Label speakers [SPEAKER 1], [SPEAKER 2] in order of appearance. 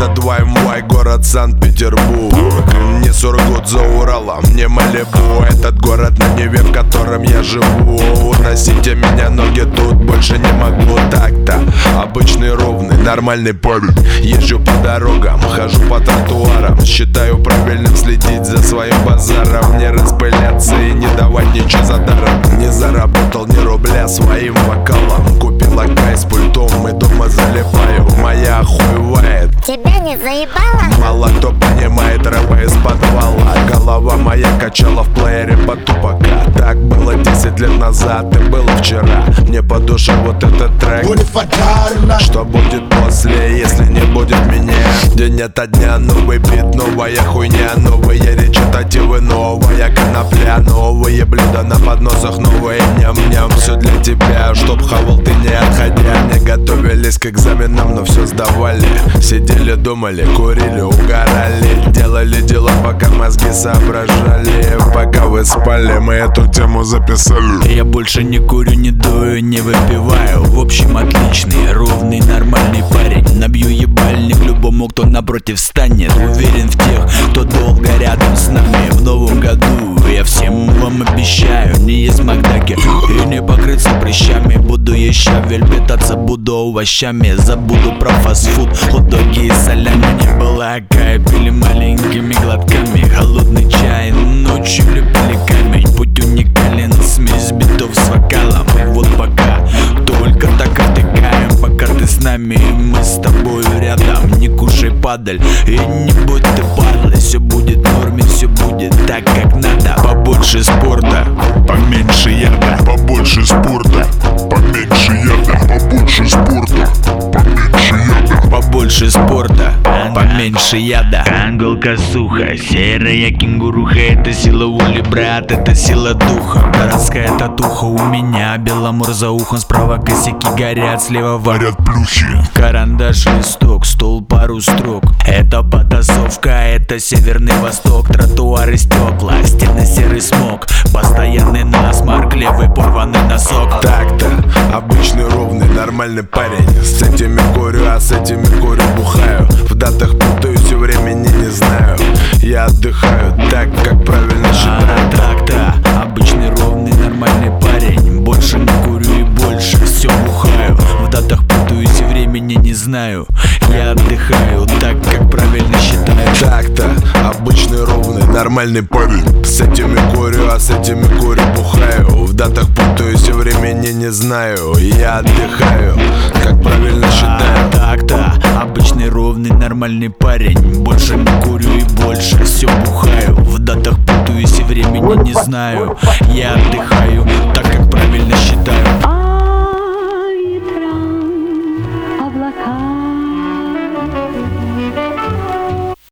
[SPEAKER 1] Под ВМВ, город Санкт-Петербург. Не Сургут за Уралом, не Малибу. Этот город на Неве, в котором я живу. Уносите меня, ноги тут больше не могу. Так-то, обычный ровный, нормальный парень. Езжу по дорогам, хожу по тротуарам. Считаю правильным следить за своим базаром. Не распыляться и не давать ничего за даром. Не заработал ни рубля своим вокалом. Купила кай с пультом и дома залипаю. Моя охуевает.
[SPEAKER 2] Тебя не заебало?
[SPEAKER 1] Мало кто понимает рэпа из подвала. Голова моя качала в плеере под Тупака. Так было 10 лет назад и было вчера. Мне по душе вот этот трек. Что будет после, если не будет меня? День ото дня новый бит, новая хуйня. Новые речитативы, новая конопля. Новые блюда на подносах, новые ням-ням. Все для тебя, чтоб хавал ты не отходя. Не готовились к экзаменам, но все сдавали. Сидели, думали, курили, угорали. Делали дела, пока мозги соображали. Пока вы спали, мы эту тему записали.
[SPEAKER 3] Я больше не курю, не дую, не выпиваю. В общем, отличный, ровный, нормальный парень. Набью ебальник любому, кто напротив станет. Уверен в тех, кто долго рядом с нами. В новом году я всем вам обещаю не есть Макдаки и не покрыться прыщами. Буду еще питаться, буду овощами. Забуду про фастфуд, хот-доги и солями. Не было кайф, пили маленькими глотками. Холодный чай, ночью любили камень. Путь уникален, смесь битов с вокалом. И вот пока только так отдыхаем. Пока ты с нами, мы с тобой рядом. Не кушай падаль и не будь ты падлой. Все будет в норме, все будет так, как надо. Побольше спорта, поменьше яда.
[SPEAKER 4] Побольше спорта, поменьше яда. Побольше спорта, поменьше яда.
[SPEAKER 3] Побольше спорта, поменьше яда. Ангел косуха, серая кенгуруха. Это сила воли, брат, это сила духа. Городская татуха у меня, беломор за ухом. Справа косяки горят, слева
[SPEAKER 4] варят плюхи.
[SPEAKER 3] Карандаш, листок, стол, пару строк. Это потасовка, это северный восток. Тротуары, стекла, стены, серый смог. Постоянный насморк, левый порванный носок.
[SPEAKER 1] Так-то, обычный ровный, нормальный парень. С этими курю, а с этими курю бухаю. В датах путаюсь и времени не знаю. Я отдыхаю так, как правильно считаю.
[SPEAKER 3] Так-то, обычный ровный, нормальный парень. Больше не курю и больше все бухаю. В датах путаюсь и времени не знаю. Я отдыхаю так, как правильно считаю.
[SPEAKER 1] Так-то, обычный ровный, нормальный парень. С этими курю, а с этими курю бухаю. В датах путаюсь и времени не знаю. Я отдыхаю, как правильно считаю.
[SPEAKER 3] Так-то, обычный ровный, нормальный парень. Больше не курю и больше все бухаю. В датах путаюсь и времени не знаю. Я отдыхаю